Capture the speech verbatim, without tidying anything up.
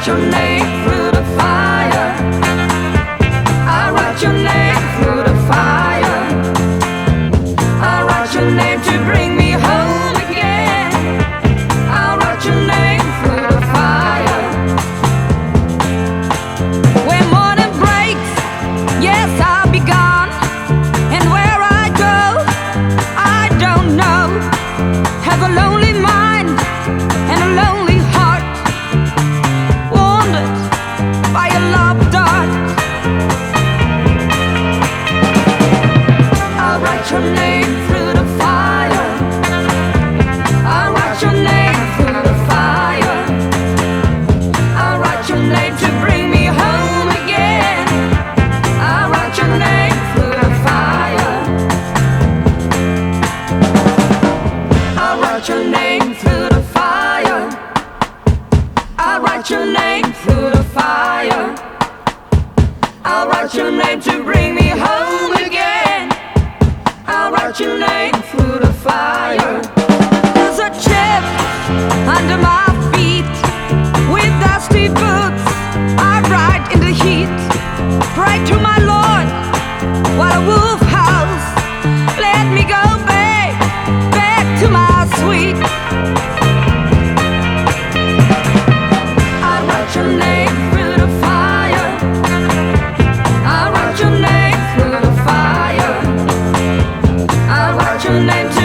write your name through the fire. I write your name through the fire. I write your name to bring me home again. I write your name through the fire. When morning breaks, yes, I'll be gone. And where I go, I don't know. Have a lonely mind and a lonely heart, wounded by a love dart. I'll write your name through the fire. I'll write your name through the fire. I'll write your name to bring me home again. I'll write your name through the fire. I'll write your name through the fire. I'll write your name through the fire. I'll write your name to bring me home again. I'll write your name through the fire. There's a chip under my feet with dusty boots. I ride in the heat, pray to my Lord while a wolf howls. Let me go back, back to my sweet. I write your name through the fire. I write your name through the fire. I write your name to